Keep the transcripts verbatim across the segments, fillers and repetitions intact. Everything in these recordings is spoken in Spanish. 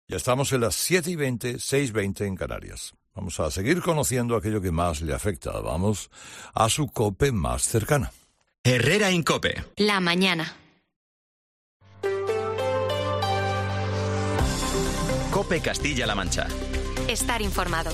Ya estamos en las siete y veinte, seis y veinte en Canarias. Vamos a seguir conociendo aquello que más le afecta. Vamos a su COPE más cercana. Herrera en COPE. La mañana. COPE Castilla-La Mancha. Estar informado.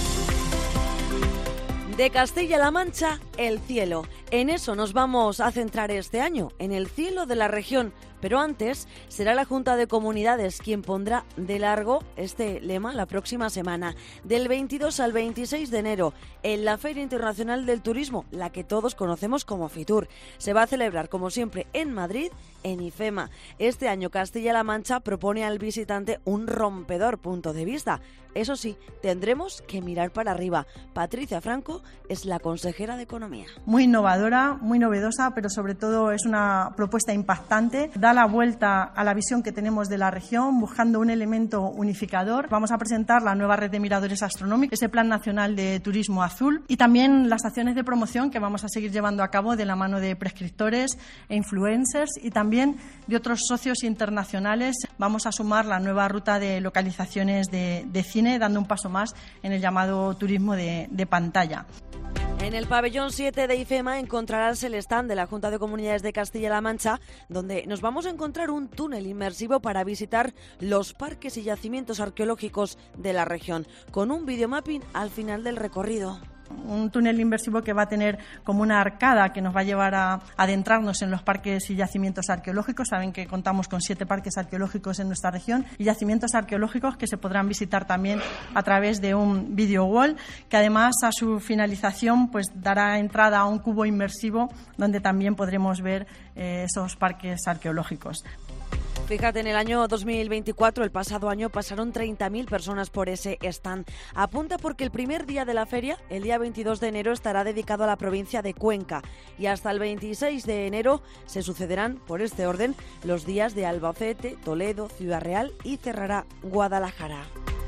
De Castilla-La Mancha, el cielo. En eso nos vamos a centrar este año, en el cielo de la región. Pero antes será la Junta de Comunidades quien pondrá de largo este lema la próxima semana, del veintidós al veintiséis de enero, en la Feria Internacional del Turismo, la que todos conocemos como Fitur. Se va a celebrar, como siempre, en Madrid, en IFEMA. Este año Castilla-La Mancha propone al visitante un rompedor punto de vista. Eso sí, tendremos que mirar para arriba. Patricia Franco es la consejera de Economía. Muy innovadora, muy novedosa, pero sobre todo es una propuesta impactante. Da la vuelta a la visión que tenemos de la región, buscando un elemento unificador. Vamos a presentar la nueva red de miradores astronómicos, ese Plan Nacional de Turismo Azul y también las acciones de promoción que vamos a seguir llevando a cabo de la mano de prescriptores e influencers y también de otros socios internacionales. Vamos a sumar la nueva ruta de localizaciones de, de cine, dando un paso más en el llamado turismo de, de pantalla. En el pabellón siete de IFEMA encontrarás el stand de la Junta de Comunidades de Castilla-La Mancha, donde nos vamos a encontrar un túnel inmersivo para visitar los parques y yacimientos arqueológicos de la región, con un videomapping al final del recorrido. Un túnel inmersivo que va a tener como una arcada que nos va a llevar a adentrarnos en los parques y yacimientos arqueológicos. Saben que contamos con siete parques arqueológicos en nuestra región y yacimientos arqueológicos que se podrán visitar también a través de un video wall, que además a su finalización pues dará entrada a un cubo inmersivo donde también podremos ver eh, esos parques arqueológicos. Fíjate, en el año dos mil veinticuatro, el pasado año, pasaron treinta mil personas por ese stand. Apunta porque el primer día de la feria, el día veintidós de enero, estará dedicado a la provincia de Cuenca y hasta el veintiséis de enero se sucederán, por este orden, los días de Albacete, Toledo, Ciudad Real y cerrará Guadalajara.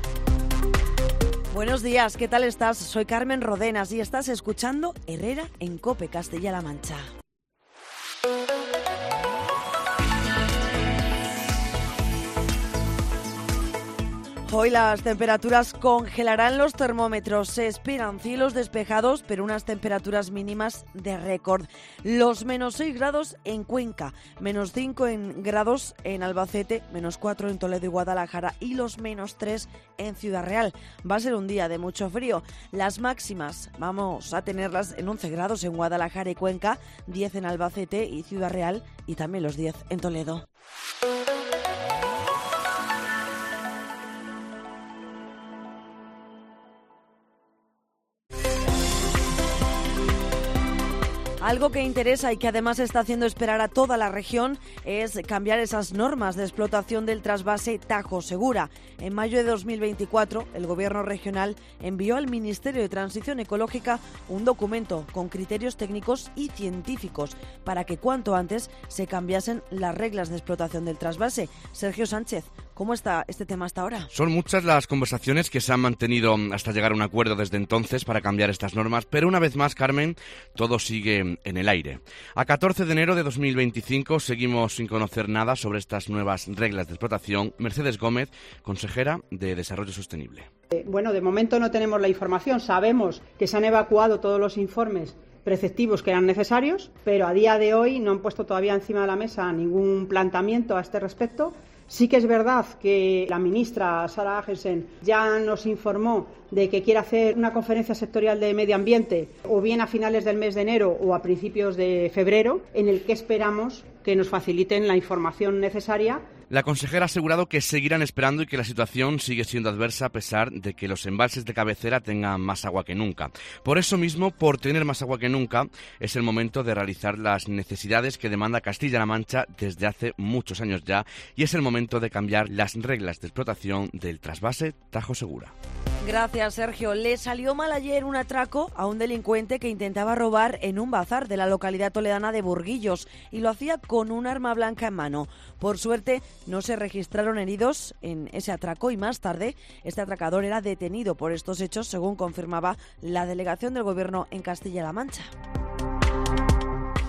Buenos días, ¿qué tal estás? Soy Carmen Rodenas y estás escuchando Herrera en COPE Castilla-La Mancha. Hoy las temperaturas congelarán los termómetros. Se esperan cielos despejados, pero unas temperaturas mínimas de récord. Los menos seis grados en Cuenca, menos cinco en grados en Albacete, menos cuatro en Toledo y Guadalajara y los menos tres en Ciudad Real. Va a ser un día de mucho frío. Las máximas vamos a tenerlas en once grados en Guadalajara y Cuenca, diez en Albacete y Ciudad Real y también los diez en Toledo. Algo que interesa y que además está haciendo esperar a toda la región es cambiar esas normas de explotación del trasvase Tajo Segura. En mayo de dos mil veinticuatro, el Gobierno regional envió al Ministerio de Transición Ecológica un documento con criterios técnicos y científicos para que cuanto antes se cambiasen las reglas de explotación del trasvase. Sergio Sánchez, ¿cómo está este tema hasta ahora? Son muchas las conversaciones que se han mantenido hasta llegar a un acuerdo desde entonces para cambiar estas normas, pero una vez más, Carmen, todo sigue en el aire. A catorce de enero de dos mil veinticinco seguimos sin conocer nada sobre estas nuevas reglas de explotación. Mercedes Gómez, consejera de Desarrollo Sostenible. Bueno, de momento no tenemos la información. Sabemos que se han evacuado todos los informes preceptivos que eran necesarios, pero a día de hoy no han puesto todavía encima de la mesa ningún planteamiento a este respecto. Sí que es verdad que la ministra Sara Agensen ya nos informó de que quiere hacer una conferencia sectorial de medio ambiente o bien a finales del mes de enero o a principios de febrero, en el que esperamos que nos faciliten la información necesaria. La consejera ha asegurado que seguirán esperando y que la situación sigue siendo adversa a pesar de que los embalses de cabecera tengan más agua que nunca. Por eso mismo, por tener más agua que nunca, es el momento de realizar las necesidades que demanda Castilla-La Mancha desde hace muchos años ya y es el momento de cambiar las reglas de explotación del trasvase Tajo Segura. Gracias, Sergio. Le salió mal ayer un atraco a un delincuente que intentaba robar en un bazar de la localidad toledana de Burguillos y lo hacía con un arma blanca en mano. Por suerte, no se registraron heridos en ese atraco y más tarde este atracador era detenido por estos hechos, según confirmaba la delegación del Gobierno en Castilla-La Mancha.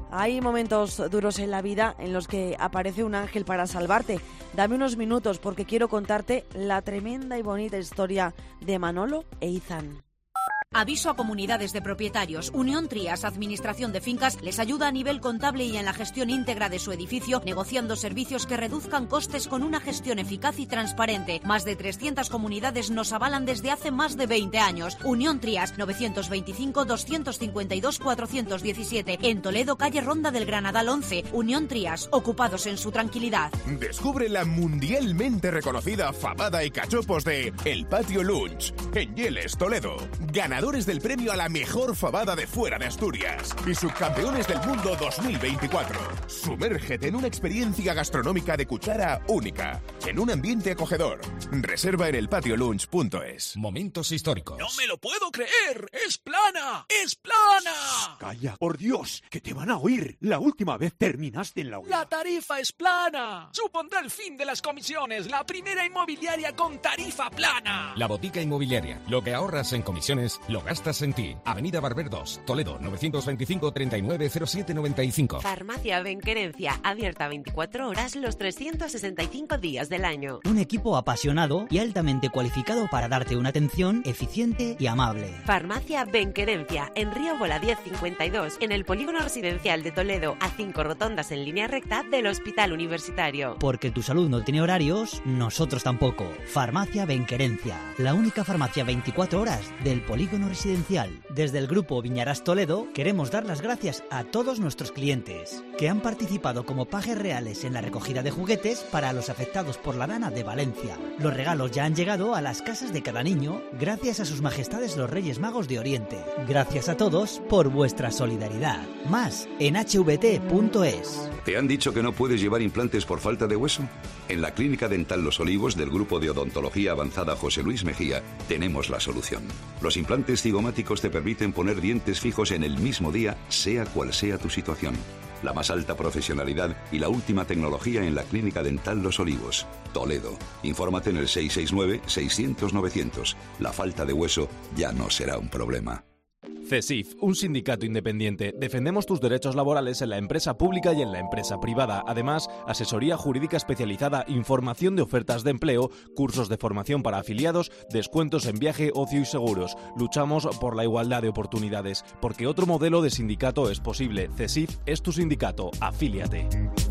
Hay momentos duros en la vida en los que aparece un ángel para salvarte. Dame unos minutos porque quiero contarte la tremenda y bonita historia de Manolo e Izan. Aviso a comunidades de propietarios. Unión Trías, Administración de Fincas, les ayuda a nivel contable y en la gestión íntegra de su edificio, negociando servicios que reduzcan costes con una gestión eficaz y transparente. Más de trescientas comunidades nos avalan desde hace más de veinte años. Unión Trías, novecientos veinticinco, doscientos cincuenta y dos, cuatrocientos diecisiete. En Toledo, calle Ronda del Granadal once. Unión Trías, ocupados en su tranquilidad. Descubre la mundialmente reconocida fabada y cachopos de El Patio Lunch, en Yeles, Toledo. Ganadores del premio a la mejor fabada de fuera de Asturias y subcampeones del mundo dos mil veinticuatro. Sumérgete en una experiencia gastronómica de cuchara única, en un ambiente acogedor. Reserva en el patio lunch punto es. Momentos históricos. ¡No me lo puedo creer! ¡Es plana! ¡Es plana! Calla, por Dios, que te van a oír. La última vez terminaste en la oída. ¡La tarifa es plana! Supondrá el fin de las comisiones. La primera inmobiliaria con tarifa plana. La Botica Inmobiliaria. Lo que ahorras en comisiones, lo gastas en ti. Avenida Barber dos, Toledo, novecientos veinticinco, treinta y nueve, cero siete noventa y cinco. Farmacia Benquerencia, abierta veinticuatro horas los trescientos sesenta y cinco días del año. Un equipo apasionado y altamente cualificado para darte una atención eficiente y amable. Farmacia Benquerencia, en Río Bola diez cincuenta y dos, en el Polígono Residencial de Toledo, a cinco rotondas en línea recta del Hospital Universitario. Porque tu salud no tiene horarios, nosotros tampoco. Farmacia Benquerencia, la única farmacia veinticuatro horas del Polígono Residencial. Desde el Grupo Viñarás Toledo queremos dar las gracias a todos nuestros clientes que han participado como pajes reales en la recogida de juguetes para los afectados por la Dana de Valencia. Los regalos ya han llegado a las casas de cada niño gracias a sus majestades los Reyes Magos de Oriente. Gracias a todos por vuestra solidaridad. Más en h v t punto es. ¿Te han dicho que no puedes llevar implantes por falta de hueso? En la Clínica Dental Los Olivos del Grupo de Odontología Avanzada José Luis Mejía tenemos la solución. Los implantes cigomáticos te permiten poner dientes fijos en el mismo día, sea cual sea tu situación. La más alta profesionalidad y la última tecnología en la Clínica Dental Los Olivos, Toledo. Infórmate en el seis seis nueve, seiscientos, novecientos. La falta de hueso ya no será un problema. CESIF, un sindicato independiente. Defendemos tus derechos laborales en la empresa pública y en la empresa privada. Además, asesoría jurídica especializada, información de ofertas de empleo, cursos de formación para afiliados, descuentos en viaje, ocio y seguros. Luchamos por la igualdad de oportunidades, porque otro modelo de sindicato es posible. CESIF es tu sindicato. Afíliate.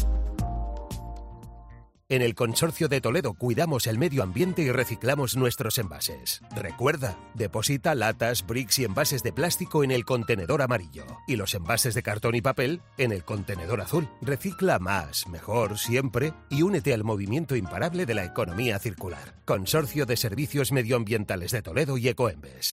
En el Consorcio de Toledo cuidamos el medio ambiente y reciclamos nuestros envases. Recuerda, deposita latas, bricks y envases de plástico en el contenedor amarillo y los envases de cartón y papel en el contenedor azul. Recicla más, mejor, siempre y únete al movimiento imparable de la economía circular. Consorcio de Servicios Medioambientales de Toledo y Ecoembes.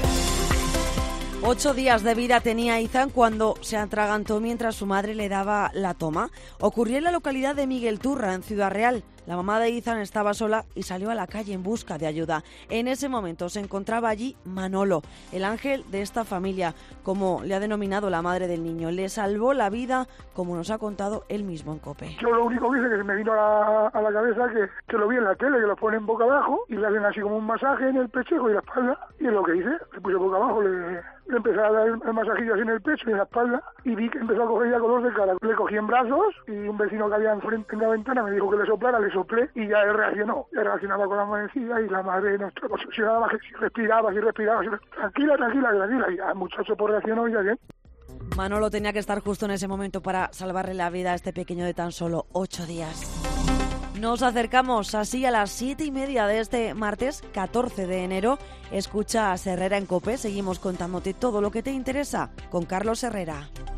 Ocho días de vida tenía Izan cuando se atragantó mientras su madre le daba la toma. Ocurrió en la localidad de Miguel Turra, en Ciudad Real. La mamá de Izan estaba sola y salió a la calle en busca de ayuda. En ese momento se encontraba allí Manolo, el ángel de esta familia, como le ha denominado la madre del niño. Le salvó la vida, como nos ha contado él mismo en COPE. Yo lo único que hice que se me vino a la, a la cabeza que, que lo vi en la tele, que lo ponen boca abajo y le hacen así como un masaje en el pecho y la espalda. Y es lo que hice, le puse boca abajo, le, le empecé a dar el masajillo así en el pecho y en la espalda y vi que empezó a coger ya color de cara. Le cogí en brazos y un vecino que había enfrente en la ventana me dijo que le soplara, le soplé y ya él reaccionó. Ya reaccionaba con la manecilla y la madre nuestra obsesionada, que si respiraba, si respiraba, si respiraba. Tranquila, tranquila, tranquila. Y ya el muchacho por reaccionó y ya bien. Manolo tenía que estar justo en ese momento para salvarle la vida a este pequeño de tan solo ocho días. Nos acercamos así a las siete y media de este martes catorce de enero. Escucha a Herrera en COPE. Seguimos contándote todo lo que te interesa con Carlos Herrera.